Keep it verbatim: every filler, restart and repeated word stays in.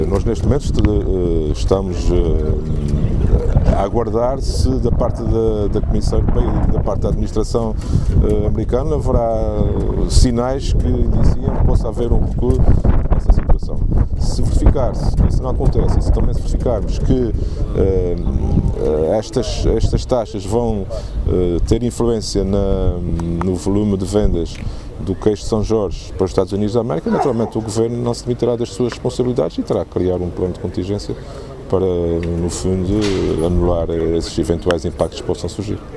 Nós neste momento estamos a aguardar se da parte da, da Comissão Europeia e da parte da administração americana haverá sinais que indiciam que possa haver um recuo nessa situação. Se verificar-se que isso não acontece e se também se verificarmos que uh, estas, estas taxas vão uh, ter influência na, no volume de vendas do queijo de São Jorge para os Estados Unidos da América, naturalmente o Governo não se limitará das suas responsabilidades e terá que criar um plano de contingência para, no fundo, anular esses eventuais impactos que possam surgir.